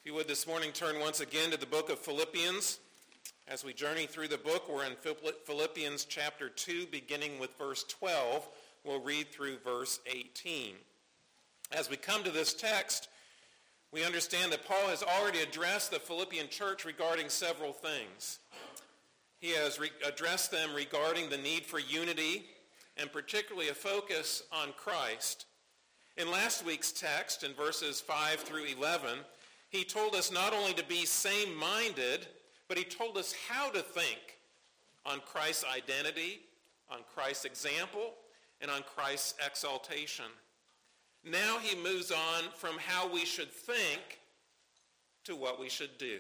If you would this morning turn once again to the book of Philippians. As we journey through the book, we're in Philippians chapter 2, beginning with verse 12. We'll read through verse 18. As we come to this text, we understand that Paul has already addressed the Philippian church regarding several things. He has addressed them regarding the need for unity, and particularly a focus on Christ. In last week's text, in verses 5 through 11, he told us not only to be same-minded, but he told us how to think on Christ's identity, on Christ's example, and on Christ's exaltation. Now he moves on from how we should think to what we should do.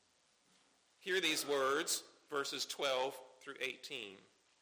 Hear these words, verses 12 through 18.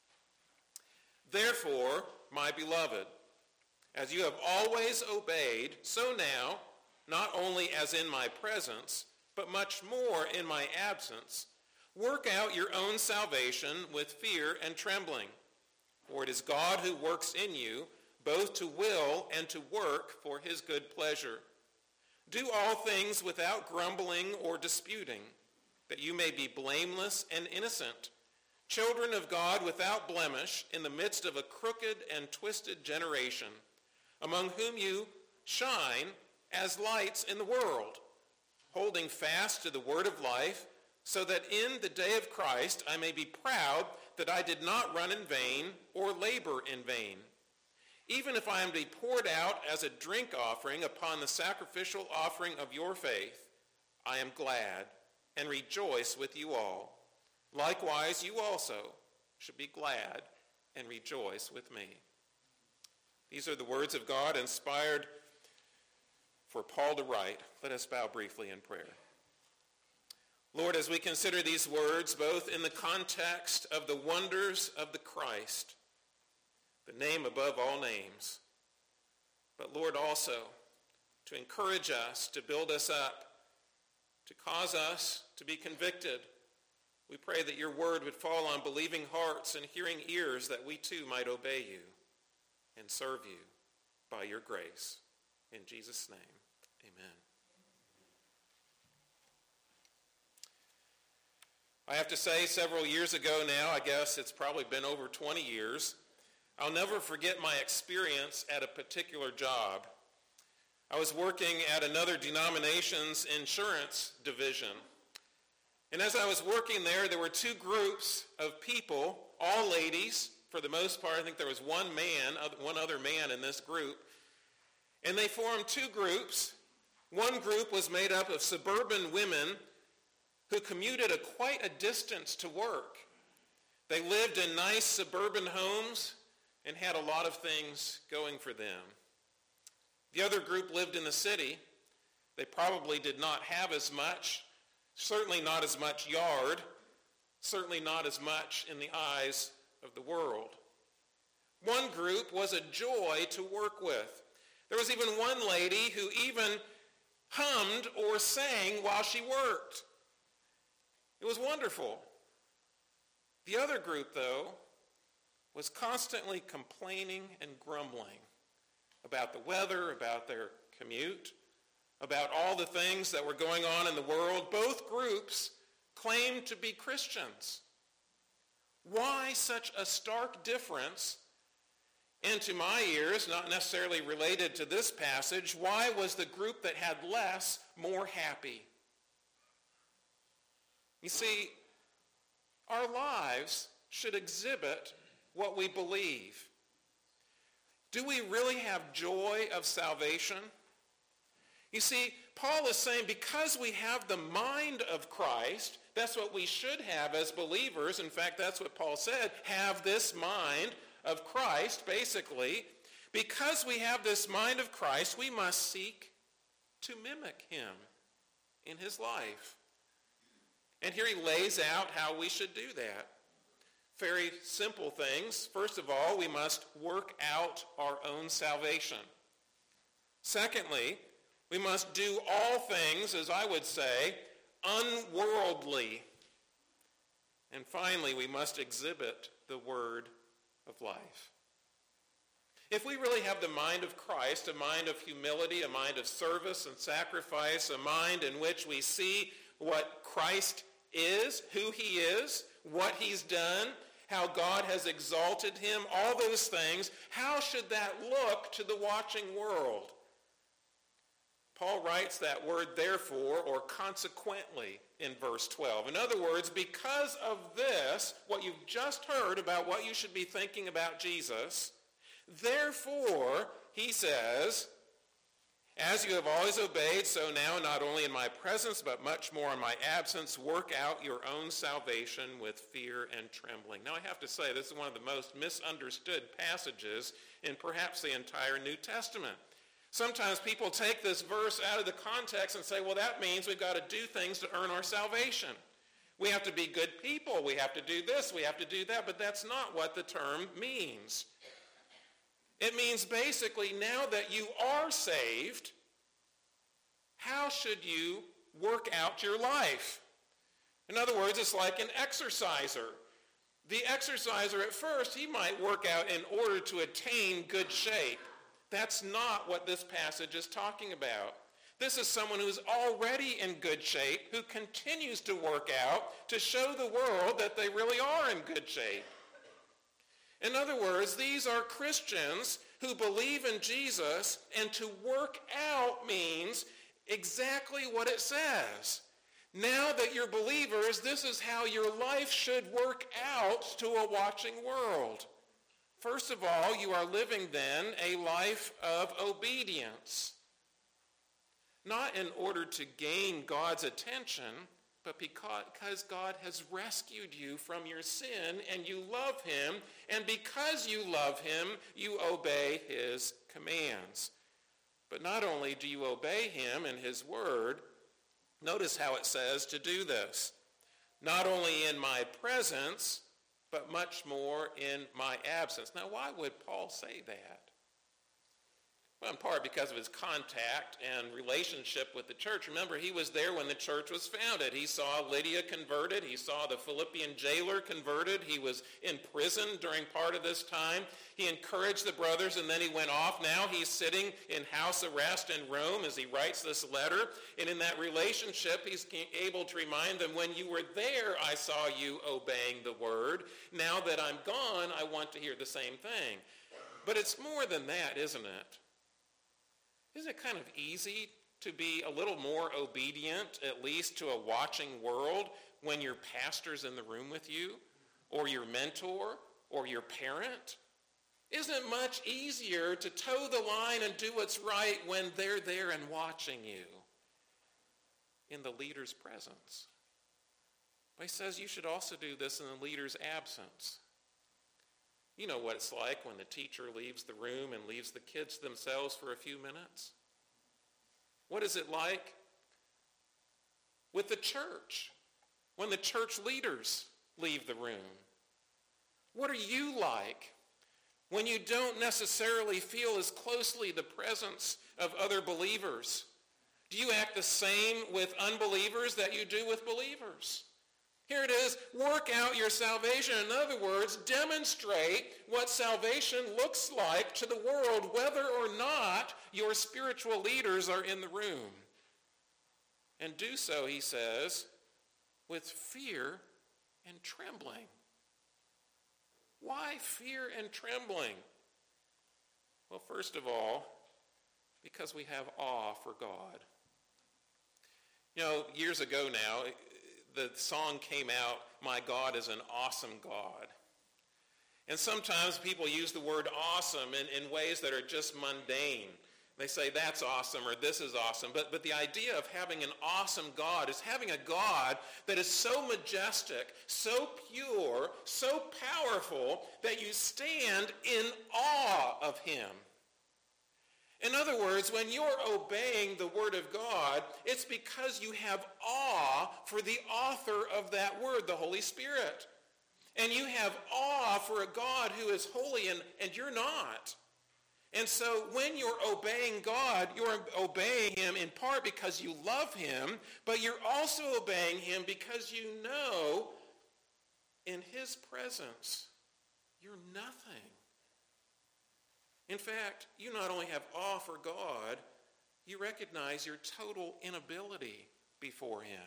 Therefore, my beloved, as you have always obeyed, so now, not only as in my presence, but much more in my absence, work out your own salvation with fear and trembling. For it is God who works in you, both to will and to work for his good pleasure. Do all things without grumbling or disputing, that you may be blameless and innocent, children of God without blemish in the midst of a crooked and twisted generation, among whom you shine as lights in the world, holding fast to the word of life, so that in the day of Christ I may be proud that I did not run in vain or labor in vain. Even if I am to be poured out as a drink offering upon the sacrificial offering of your faith, I am glad and rejoice with you all. Likewise, you also should be glad and rejoice with me. These are the words of God inspired for Paul to write. Let us bow briefly in prayer. Lord, as we consider these words, both in the context of the wonders of the Christ, the name above all names, but Lord, also to encourage us, to build us up, to cause us to be convicted, we pray that your word would fall on believing hearts and hearing ears, that we too might obey you and serve you by your grace. In Jesus' name, amen. I have to say, several years ago now, I guess it's probably been over 20 years, I'll never forget my experience at a particular job. I was working at another denomination's insurance division. And as I was working there, there were two groups of people, all ladies. For the most part, I think there was one other man in this group. And they formed two groups. One group was made up of suburban women who commuted quite a distance to work. They lived in nice suburban homes and had a lot of things going for them. The other group lived in the city. They probably did not have as much, certainly not as much yard, certainly not as much in the eyes of the world. One group was a joy to work with. There was even one lady who even hummed or sang while she worked. It was wonderful. The other group, though, was constantly complaining and grumbling about the weather, about their commute, about all the things that were going on in the world. Both groups claimed to be Christians. Why such a stark difference? And to my ears, not necessarily related to this passage, why was the group that had less more happy? You see, our lives should exhibit what we believe. Do we really have joy of salvation? You see, Paul is saying because we have the mind of Christ, that's what we should have as believers. In fact, that's what Paul said, have this mind of Christ, basically. Because we have this mind of Christ, we must seek to mimic him in his life. And here he lays out how we should do that. Very simple things. First of all, we must work out our own salvation. Secondly, we must do all things, as I would say, unworldly. And finally, we must exhibit the word of life. If we really have the mind of Christ, a mind of humility, a mind of service and sacrifice, a mind in which we see what Christ is, who he is, what he's done, how God has exalted him, all those things, how should that look to the watching world? Paul writes that word therefore or consequently in verse 12. In other words, because of this, what you've just heard about what you should be thinking about Jesus, therefore, he says, as you have always obeyed, so now not only in my presence, but much more in my absence, work out your own salvation with fear and trembling. Now I have to say, this is one of the most misunderstood passages in perhaps the entire New Testament. Sometimes people take this verse out of the context and say, well, that means we've got to do things to earn our salvation. We have to be good people. We have to do this. We have to do that. But that's not what the term means. It means basically now that you are saved, how should you work out your life? In other words, it's like an exerciser. The exerciser at first, he might work out in order to attain good shape. That's not what this passage is talking about. This is someone who's already in good shape, who continues to work out to show the world that they really are in good shape. In other words, these are Christians who believe in Jesus, and to work out means exactly what it says. Now that you're believers, this is how your life should work out to a watching world. First of all, you are living then a life of obedience. Not in order to gain God's attention, but because God has rescued you from your sin and you love him, and because you love him, you obey his commands. But not only do you obey him and his word, notice how it says to do this. Not only in my presence, but much more in my absence. Now, why would Paul say that? Well, in part because of his contact and relationship with the church. Remember, he was there when the church was founded. He saw Lydia converted. He saw the Philippian jailer converted. He was in prison during part of this time. He encouraged the brothers, and then he went off. Now he's sitting in house arrest in Rome as he writes this letter. And in that relationship, he's able to remind them, when you were there, I saw you obeying the word. Now that I'm gone, I want to hear the same thing. But it's more than that, isn't it? Isn't it kind of easy to be a little more obedient, at least to a watching world, when your pastor's in the room with you, or your mentor, or your parent? Isn't it much easier to toe the line and do what's right when they're there and watching you in the leader's presence? But he says you should also do this in the leader's absence. You know what it's like when the teacher leaves the room and leaves the kids to themselves for a few minutes. What is it like with the church when the church leaders leave the room? What are you like when you don't necessarily feel as closely the presence of other believers? Do you act the same with unbelievers that you do with believers? Here it is, work out your salvation. In other words, demonstrate what salvation looks like to the world, whether or not your spiritual leaders are in the room. And do so, he says, with fear and trembling. Why fear and trembling? Well, first of all, because we have awe for God. You know, years ago now, the song came out, My God is an Awesome God. And sometimes people use the word awesome in ways that are just mundane. They say that's awesome or this is awesome. But the idea of having an awesome God is having a God that is so majestic, so pure, so powerful that you stand in awe of him. In other words, when you're obeying the word of God, it's because you have awe for the author of that word, the Holy Spirit. And you have awe for a God who is holy and you're not. And so when you're obeying God, you're obeying him in part because you love him, but you're also obeying him because you know in his presence you're nothing. In fact, you not only have awe for God, you recognize your total inability before him.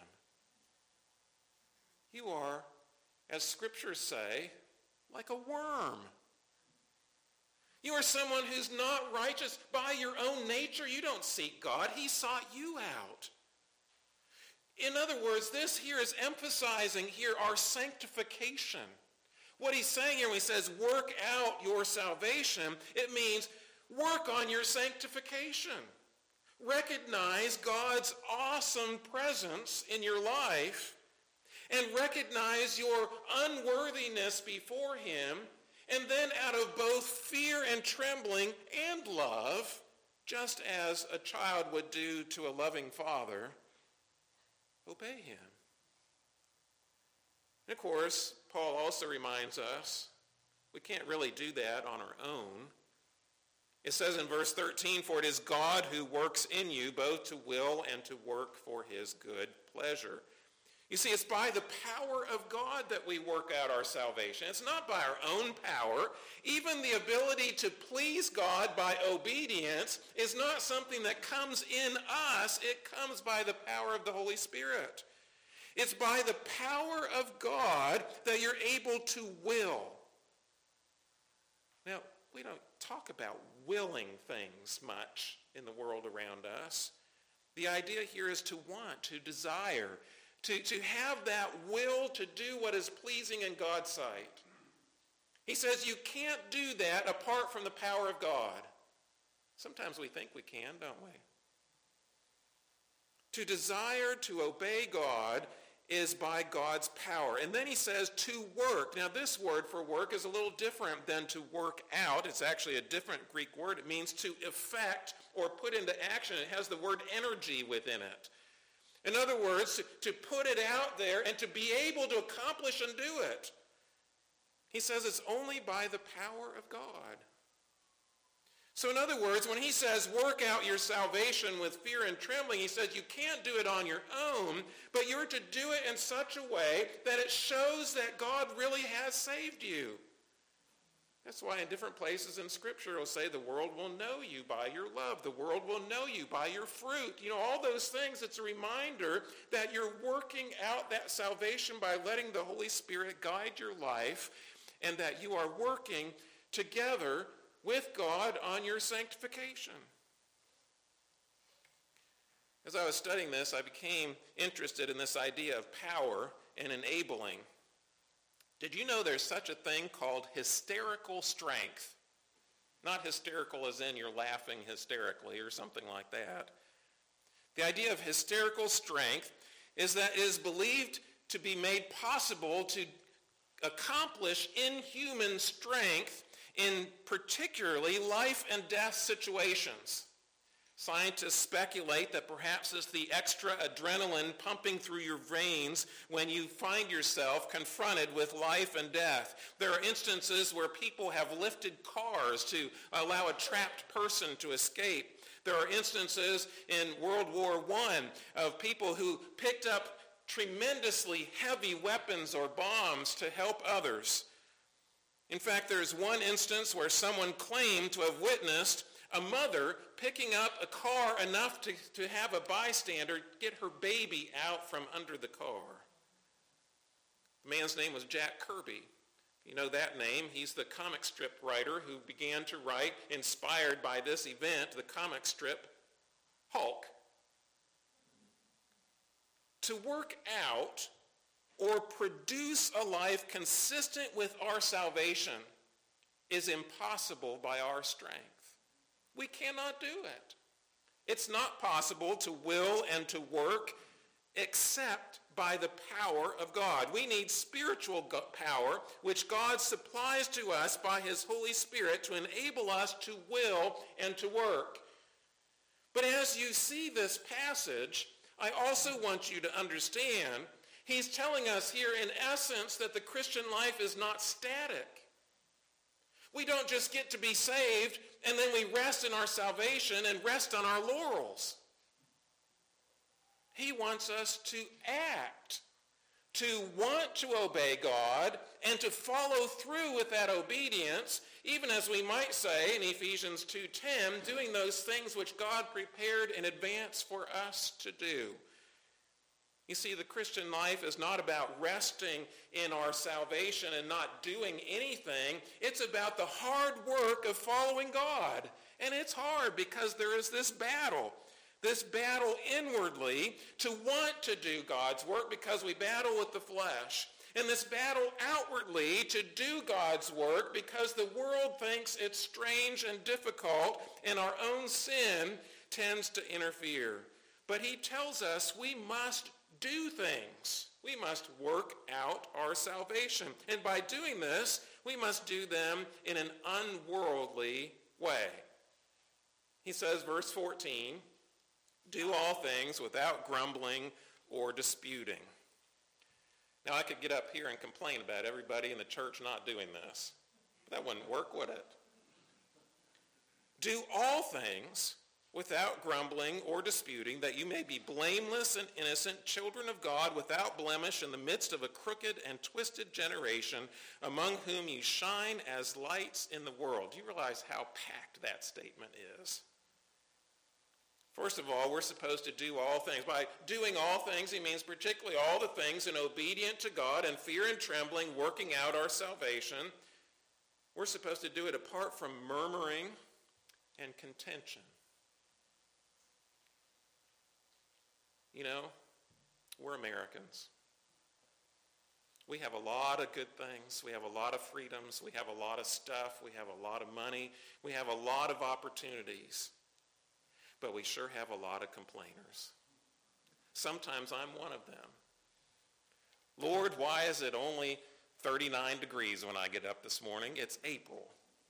You are, as scriptures say, like a worm. You are someone who's not righteous by your own nature. You don't seek God. He sought you out. In other words, this here is emphasizing here our sanctification. What he's saying here when he says work out your salvation, it means work on your sanctification. Recognize God's awesome presence in your life and recognize your unworthiness before him, and then out of both fear and trembling and love, just as a child would do to a loving father, obey him. And of course, Paul also reminds us we can't really do that on our own. It says in verse 13, "For it is God who works in you both to will and to work for his good pleasure." You see, it's by the power of God that we work out our salvation. It's not by our own power. Even the ability to please God by obedience is not something that comes in us. It comes by the power of the Holy Spirit. It's by the power of God that you're able to will. Now, we don't talk about willing things much in the world around us. The idea here is to want, to desire, to have that will to do what is pleasing in God's sight. He says you can't do that apart from the power of God. Sometimes we think we can, don't we? To desire to obey God is by God's power. And then he says to work. Now this word for work is a little different than to work out. It's actually a different Greek word. It means to effect or put into action. It has the word energy within it. In other words, to put it out there and to be able to accomplish and do it. He says it's only by the power of God. So in other words, when he says work out your salvation with fear and trembling, he says you can't do it on your own, but you're to do it in such a way that it shows that God really has saved you. That's why in different places in Scripture it'll say the world will know you by your love. The world will know you by your fruit. You know, all those things, it's a reminder that you're working out that salvation by letting the Holy Spirit guide your life, and that you are working together with God on your sanctification. As I was studying this, I became interested in this idea of power and enabling. Did you know there's such a thing called hysterical strength? Not hysterical as in you're laughing hysterically or something like that. The idea of hysterical strength is that it is believed to be made possible to accomplish inhuman strength in particularly life and death situations. Scientists speculate that perhaps it's the extra adrenaline pumping through your veins when you find yourself confronted with life and death. There are instances where people have lifted cars to allow a trapped person to escape. There are instances in World War I of people who picked up tremendously heavy weapons or bombs to help others. In fact, there's one instance where someone claimed to have witnessed a mother picking up a car enough to have a bystander get her baby out from under the car. The man's name was Jack Kirby. You know that name. He's the comic strip writer who began to write, inspired by this event, the comic strip Hulk. To work out or produce a life consistent with our salvation is impossible by our strength. We cannot do it. It's not possible to will and to work except by the power of God. We need spiritual power, which God supplies to us by his Holy Spirit to enable us to will and to work. But as you see this passage, I also want you to understand he's telling us here in essence that the Christian life is not static. We don't just get to be saved and then we rest in our salvation and rest on our laurels. He wants us to act to want to obey God and to follow through with that obedience, even as we might say in Ephesians 2:10, doing those things which God prepared in advance for us to do. You see, the Christian life is not about resting in our salvation and not doing anything. It's about the hard work of following God. And it's hard because there is this battle inwardly to want to do God's work because we battle with the flesh. And this battle outwardly to do God's work because the world thinks it's strange and difficult and our own sin tends to interfere. But he tells us we must do things. We must work out our salvation. And by doing this, we must do them in an unworldly way. He says, verse 14, do all things without grumbling or disputing. Now, I could get up here and complain about everybody in the church not doing this. But that wouldn't work, would it? Do all things without grumbling or disputing, that you may be blameless and innocent, children of God, without blemish, in the midst of a crooked and twisted generation, among whom you shine as lights in the world. Do you realize how packed that statement is? First of all, we're supposed to do all things. By doing all things, he means particularly all the things in obedient to God and fear and trembling, working out our salvation. We're supposed to do it apart from murmuring and contention. You know, we're Americans. We have a lot of good things. We have a lot of freedoms. We have a lot of stuff. We have a lot of money. We have a lot of opportunities. But we sure have a lot of complainers. Sometimes I'm one of them. Lord, why is it only 39 degrees when I get up this morning? It's April.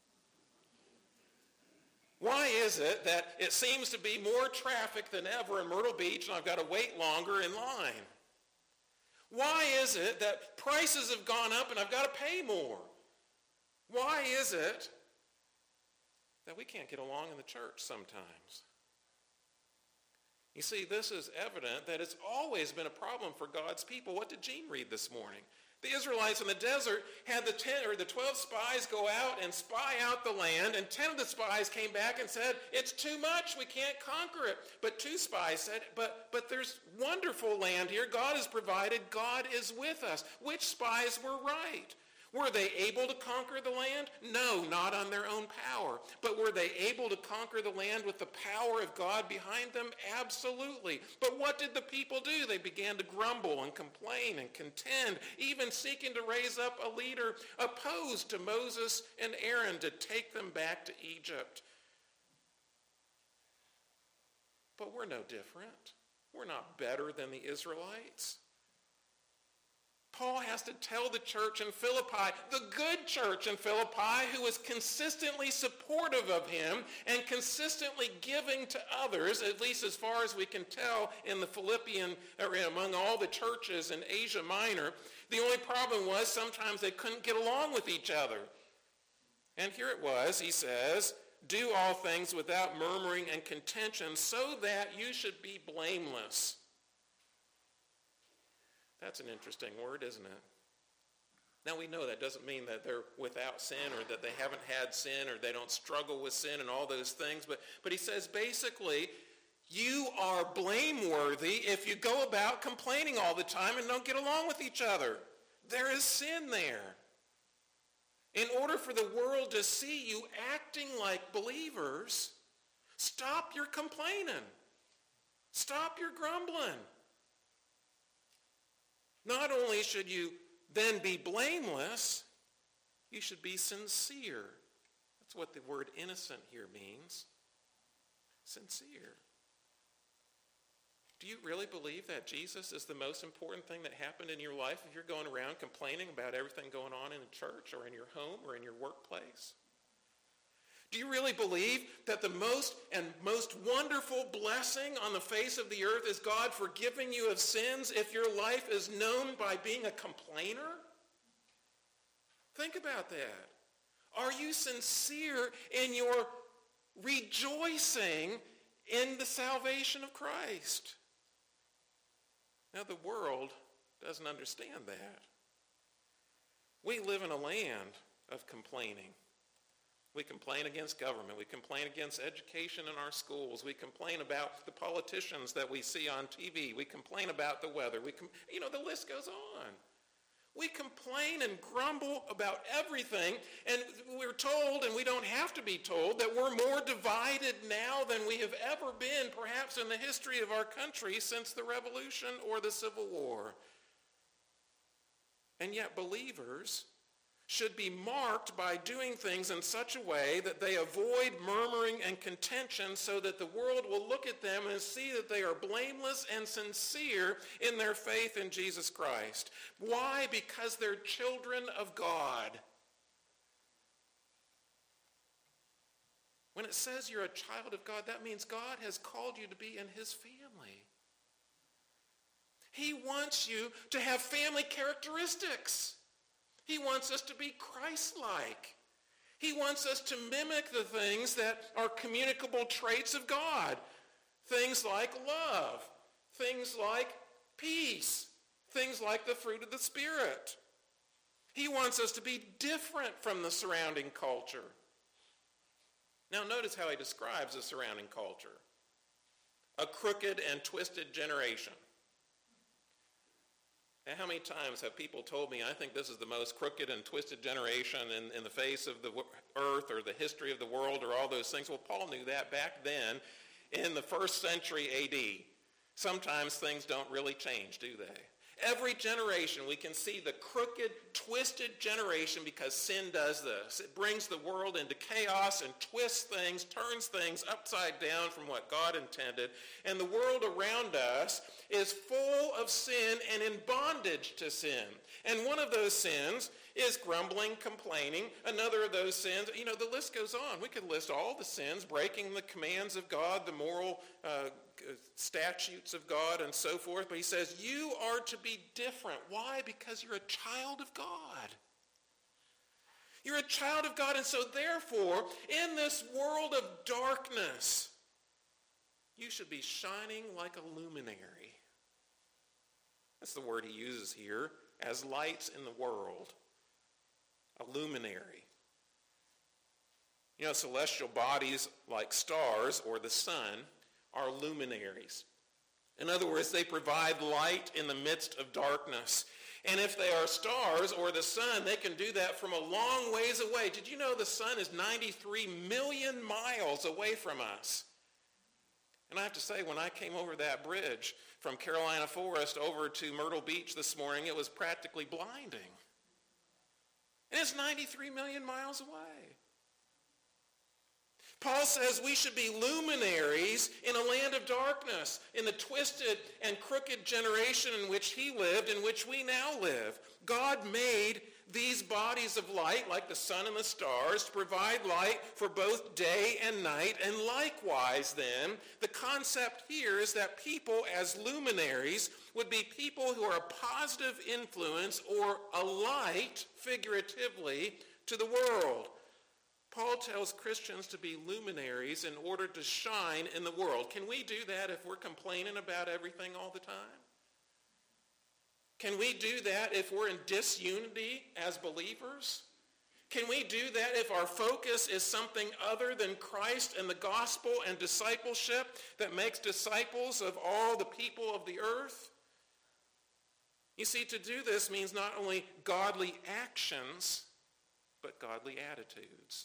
Why is it that it seems to be more traffic than ever in Myrtle Beach and I've got to wait longer in line? Why is it that prices have gone up and I've got to pay more? Why is it that we can't get along in the church sometimes? You see, this is evident that it's always been a problem for God's people. What did Gene read this morning? The Israelites in the desert had the 12 spies go out and spy out the land, and 10 of the spies came back and said, it's too much, we can't conquer it. But 2 spies said, but there's wonderful land here. God has provided. God is with us. Which spies were right? Were they able to conquer the land? No, not on their own power. But were they able to conquer the land with the power of God behind them? Absolutely. But what did the people do? They began to grumble and complain and contend, even seeking to raise up a leader opposed to Moses and Aaron to take them back to Egypt. But we're no different. We're not better than the Israelites. Paul has to tell the church in Philippi, the good church in Philippi, who is consistently supportive of him and consistently giving to others, at least as far as we can tell in the Philippian, or among all the churches in Asia Minor. The only problem was sometimes they couldn't get along with each other. And here it was, he says, do all things without murmuring and contention, so that you should be blameless. That's an interesting word, isn't it? Now we know that doesn't mean that they're without sin or that they haven't had sin or they don't struggle with sin and all those things. But he says basically, you are blameworthy if you go about complaining all the time and don't get along with each other. There is sin there. In order for the world to see you acting like believers, stop your complaining. Stop your grumbling. Not only should you then be blameless, you should be sincere. That's what the word innocent here means. Sincere. Do you really believe that Jesus is the most important thing that happened in your life if you're going around complaining about everything going on in a church or in your home or in your workplace? Do you really believe that the most wonderful blessing on the face of the earth is God forgiving you of sins if your life is known by being a complainer? Think about that. Are you sincere in your rejoicing in the salvation of Christ? Now the world doesn't understand that. We live in a land of complaining. We complain against government. We complain against education in our schools. We complain about the politicians that we see on TV. We complain about the weather. The list goes on. We complain and grumble about everything, and we're told, and we don't have to be told, that we're more divided now than we have ever been, perhaps in the history of our country since the Revolution or the Civil War. And yet believers should be marked by doing things in such a way that they avoid murmuring and contention, so that the world will look at them and see that they are blameless and sincere in their faith in Jesus Christ. Why? Because they're children of God. When it says you're a child of God, that means God has called you to be in his family. He wants you to have family characteristics. He wants us to be Christ-like. He wants us to mimic the things that are communicable traits of God. Things like love, things like peace, things like the fruit of the Spirit. He wants us to be different from the surrounding culture. Now notice how he describes the surrounding culture. A crooked and twisted generation. And how many times have people told me, I think this is the most crooked and twisted generation in the face of the earth or the history of the world or all those things? Well, Paul knew that back then in the 1st century A.D. Sometimes things don't really change, do they? Every generation we can see the crooked, twisted generation because sin does this. It brings the world into chaos and twists things, turns things upside down from what God intended. And the world around us is full of sin and in bondage to sin. And one of those sins is grumbling, complaining. Another of those sins, the list goes on. We could list all the sins, breaking the commands of God, the moral statutes of God, and so forth. But he says, you are to be different. Why? Because you're a child of God. You're a child of God, and so therefore, in this world of darkness, you should be shining like a luminary. That's the word he uses here, as lights in the world. A luminary. Celestial bodies like stars or the sun are luminaries. In other words, they provide light in the midst of darkness. And if they are stars or the sun, they can do that from a long ways away. Did you know the sun is 93 million miles away from us? And I have to say, when I came over that bridge from Carolina Forest over to Myrtle Beach this morning, it was practically blinding. And it's 93 million miles away. Paul says we should be luminaries in a land of darkness, in the twisted and crooked generation in which he lived, in which we now live. God made these bodies of light, like the sun and the stars, to provide light for both day and night. And likewise, then, the concept here is that people as luminaries would be people who are a positive influence or a light, figuratively, to the world. Paul tells Christians to be luminaries in order to shine in the world. Can we do that if we're complaining about everything all the time? Can we do that if we're in disunity as believers? Can we do that if our focus is something other than Christ and the gospel and discipleship that makes disciples of all the people of the earth? You see, to do this means not only godly actions, but godly attitudes.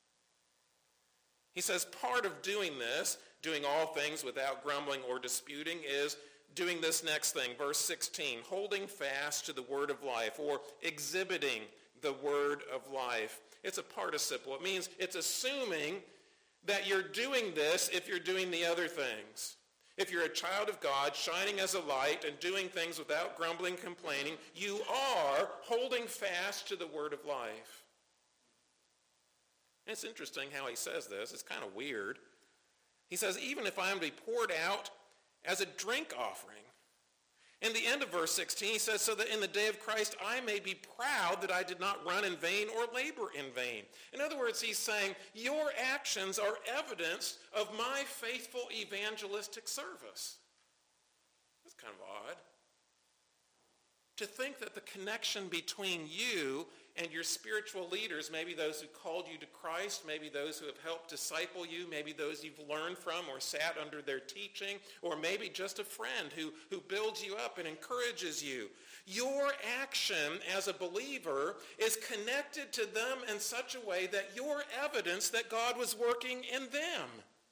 He says part of doing this, doing all things without grumbling or disputing, is doing this next thing, verse 16, holding fast to the word of life, or exhibiting the word of life. It's a participle. It means it's assuming that you're doing this if you're doing the other things. If you're a child of God, shining as a light and doing things without grumbling, complaining, you are holding fast to the word of life. And it's interesting how he says this. It's kind of weird. He says, even if I am to be poured out as a drink offering. In the end of verse 16, he says, so that in the day of Christ I may be proud that I did not run in vain or labor in vain. In other words, he's saying, your actions are evidence of my faithful evangelistic service. That's kind of odd. to think that the connection between you and your spiritual leaders, maybe those who called you to Christ, maybe those who have helped disciple you, maybe those you've learned from or sat under their teaching, or maybe just a friend who builds you up and encourages you. Your action as a believer is connected to them in such a way that you're evidence that God was working in them.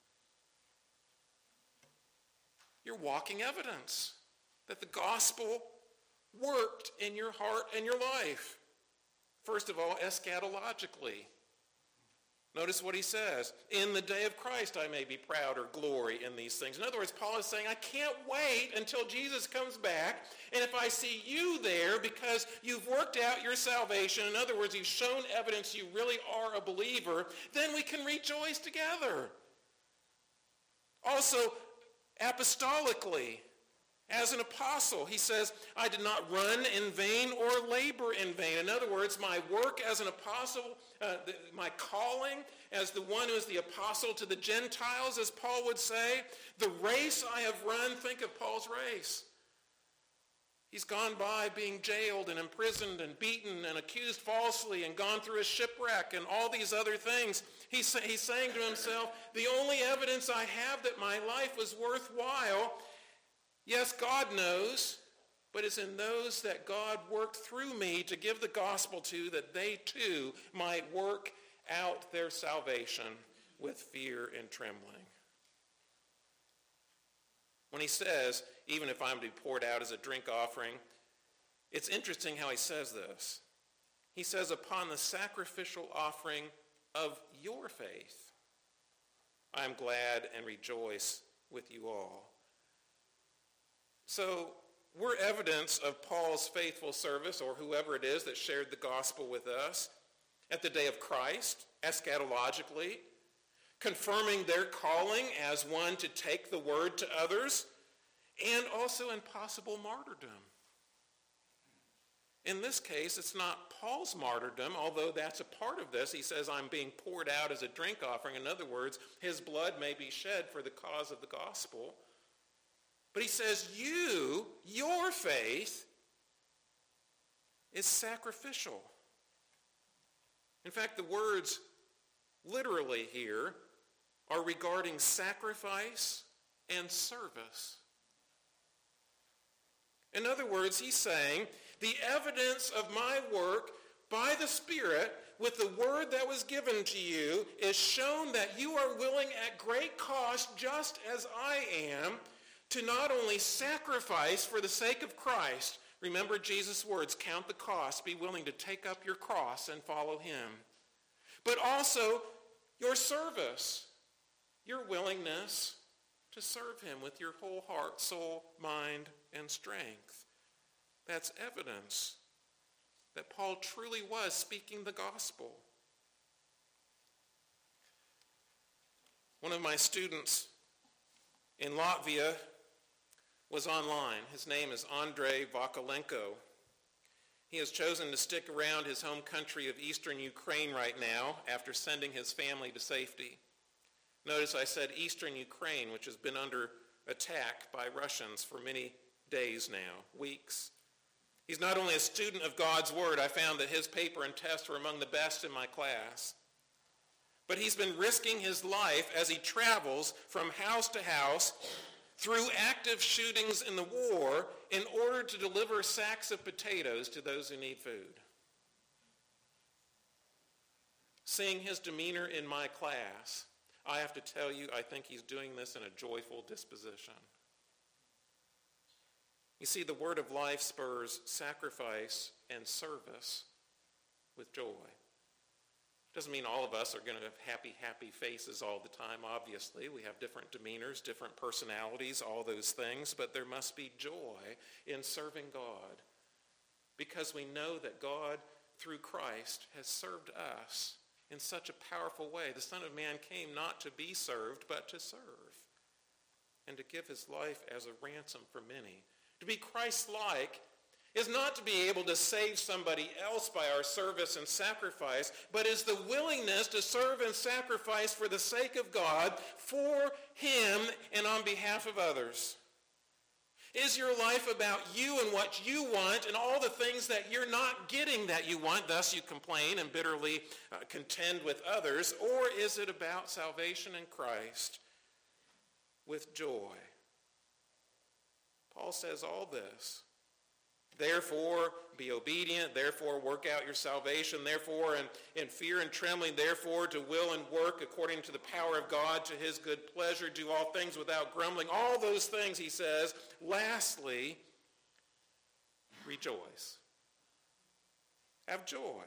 You're walking evidence that the gospel worked in your heart and your life. First of all, eschatologically. Notice what he says. In the day of Christ I may be proud or glory in these things. In other words, Paul is saying, I can't wait until Jesus comes back, and if I see you there because you've worked out your salvation, in other words, you've shown evidence you really are a believer, then we can rejoice together. Also, apostolically, as an apostle, he says, I did not run in vain or labor in vain. In other words, my work as an apostle, my calling as the one who is the apostle to the Gentiles, as Paul would say, the race I have run, think of Paul's race. He's gone by being jailed and imprisoned and beaten and accused falsely and gone through a shipwreck and all these other things. He's saying to himself, the only evidence I have that my life was worthwhile, yes, God knows, but it's in those that God worked through me to give the gospel to, that they too might work out their salvation with fear and trembling. When he says, even if I'm to be poured out as a drink offering, it's interesting how he says this. He says, upon the sacrificial offering of your faith, I am glad and rejoice with you all. So we're evidence of Paul's faithful service, or whoever it is that shared the gospel with us, at the day of Christ, eschatologically, confirming their calling as one to take the word to others, and also in possible martyrdom. In this case, it's not Paul's martyrdom, although that's a part of this. He says, I'm being poured out as a drink offering. In other words, his blood may be shed for the cause of the gospel. But he says, your faith is sacrificial. In fact, the words literally here are regarding sacrifice and service. In other words, he's saying, the evidence of my work by the Spirit with the word that was given to you is shown that you are willing at great cost, just as I am, to not only sacrifice for the sake of Christ. Remember Jesus' words, count the cost, be willing to take up your cross and follow him. But also your service, your willingness to serve him with your whole heart, soul, mind, and strength. That's evidence that Paul truly was speaking the gospel. One of my students in Latvia was online. His name is Andrei Vakulenko. He has chosen to stick around his home country of eastern Ukraine right now after sending his family to safety. Notice I said eastern Ukraine, which has been under attack by Russians for many days now, weeks. He's not only a student of God's word, I found that his paper and tests were among the best in my class, but he's been risking his life as he travels from house to house through active shootings in the war in order to deliver sacks of potatoes to those who need food. Seeing his demeanor in my class, I have to tell you, I think he's doing this in a joyful disposition. You see, the word of life spurs sacrifice and service with joy. Doesn't mean all of us are going to have happy faces all the time, obviously. We have different demeanors, different personalities, all those things, but there must be joy in serving God because we know that God, through Christ, has served us in such a powerful way. The Son of Man came not to be served, but to serve and to give his life as a ransom for many. To be Christ-like is not to be able to save somebody else by our service and sacrifice, but is the willingness to serve and sacrifice for the sake of God, for him, and on behalf of others. Is your life about you and what you want and all the things that you're not getting that you want, thus you complain and bitterly contend with others? Or is it about salvation in Christ with joy? Paul says all this. Therefore, be obedient. Therefore, work out your salvation. Therefore, in fear and trembling. Therefore, to will and work according to the power of God, to his good pleasure. Do all things without grumbling. All those things, he says. Lastly, rejoice. Have joy.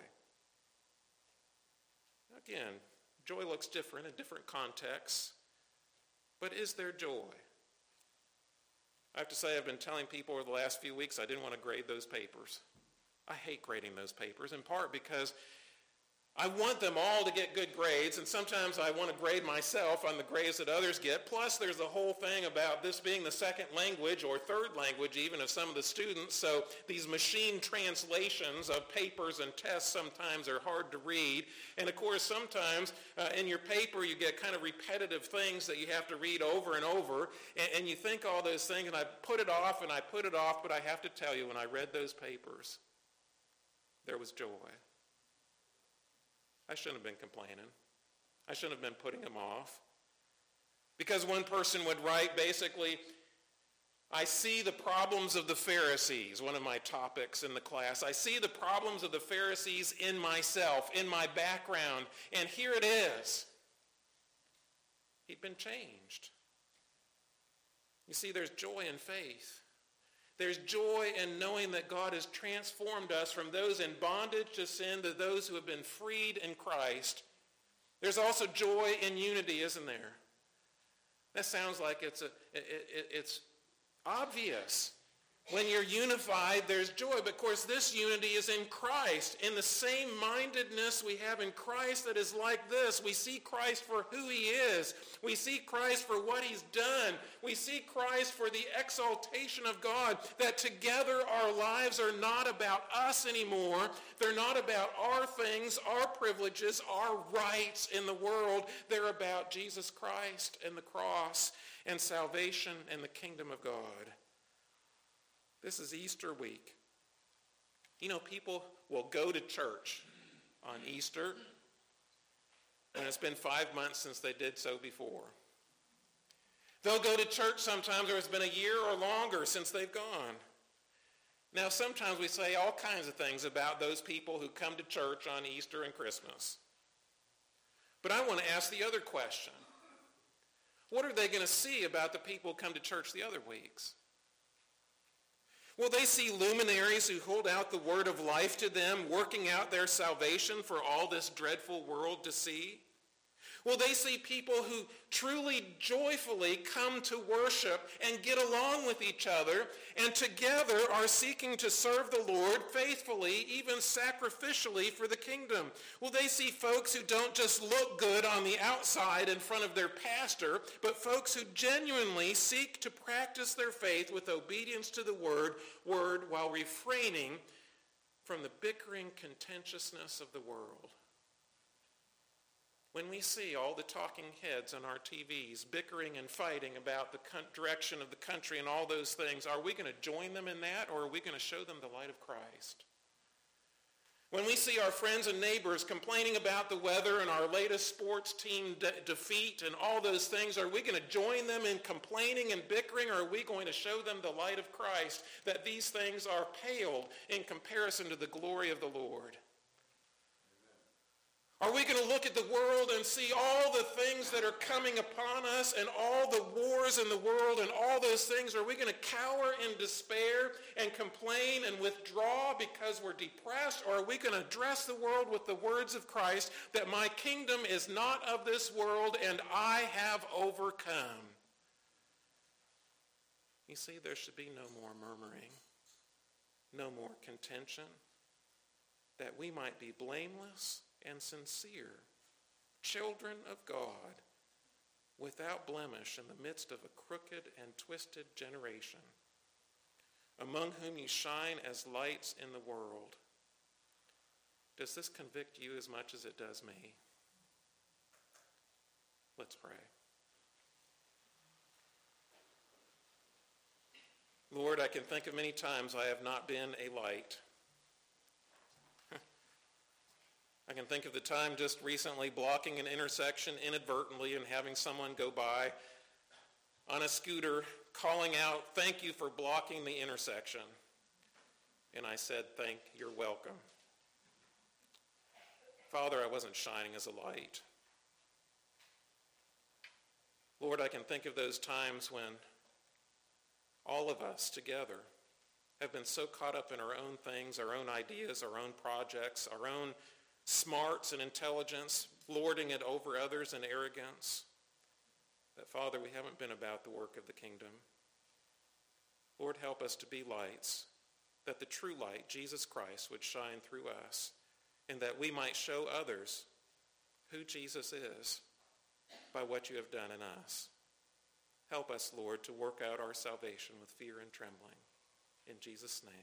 Again, joy looks different in different contexts. But is there joy? I have to say, I've been telling people over the last few weeks I didn't want to grade those papers. I hate grading those papers, in part because I want them all to get good grades, and sometimes I want to grade myself on the grades that others get. Plus, there's the whole thing about this being the second language or third language even of some of the students, so these machine translations of papers and tests sometimes are hard to read. And of course, sometimes in your paper you get kind of repetitive things that you have to read over and over, and you think all those things, and I put it off, but I have to tell you, when I read those papers, there was joy. I shouldn't have been complaining. I shouldn't have been putting them off. Because one person would write, basically, I see the problems of the Pharisees, one of my topics in the class. I see the problems of the Pharisees in myself, in my background, and here it is. He'd been changed. You see, there's joy in faith. There's joy in knowing that God has transformed us from those in bondage to sin to those who have been freed in Christ. There's also joy in unity, isn't there? That sounds like it's obvious. When you're unified, there's joy. But of course, this unity is in Christ. In the same mindedness we have in Christ that is like this. We see Christ for who he is. We see Christ for what he's done. We see Christ for the exaltation of God. That together our lives are not about us anymore. They're not about our things, our privileges, our rights in the world. They're about Jesus Christ and the cross and salvation and the kingdom of God. This is Easter week. You know, people will go to church on Easter when it's been 5 months since they did so before. They'll go to church sometimes, or it's been a year or longer since they've gone. Now, sometimes we say all kinds of things about those people who come to church on Easter and Christmas. But I want to ask the other question. What are they going to see about the people who come to church the other weeks? Will they see luminaries who hold out the word of life to them, working out their salvation for all this dreadful world to see? Will they see people who truly joyfully come to worship and get along with each other and together are seeking to serve the Lord faithfully, even sacrificially for the kingdom? Will they see folks who don't just look good on the outside in front of their pastor, but folks who genuinely seek to practice their faith with obedience to the word while refraining from the bickering contentiousness of the world? When we see all the talking heads on our TVs bickering and fighting about the direction of the country and all those things, are we going to join them in that, or are we going to show them the light of Christ? When we see our friends and neighbors complaining about the weather and our latest sports team defeat and all those things, are we going to join them in complaining and bickering, or are we going to show them the light of Christ, that these things are paled in comparison to the glory of the Lord? Are we going to look at the world and see all the things that are coming upon us and all the wars in the world and all those things? Are we going to cower in despair and complain and withdraw because we're depressed? Or are we going to address the world with the words of Christ, that my kingdom is not of this world and I have overcome? You see, there should be no more murmuring, no more contention, that we might be blameless and sincere, children of God, without blemish in the midst of a crooked and twisted generation, among whom you shine as lights in the world. Does this convict you as much as it does me? Let's pray. Lord, I can think of many times I have not been a light. I can think of the time just recently blocking an intersection inadvertently and having someone go by on a scooter calling out, "Thank you for blocking the intersection." And I said, "You're welcome." Father, I wasn't shining as a light. Lord, I can think of those times when all of us together have been so caught up in our own things, our own ideas, our own projects, our own smarts and intelligence, lording it over others in arrogance, that, Father, we haven't been about the work of the kingdom. Lord, help us to be lights, that the true light, Jesus Christ, would shine through us, and that we might show others who Jesus is by what you have done in us. Help us, Lord, to work out our salvation with fear and trembling. In Jesus' name.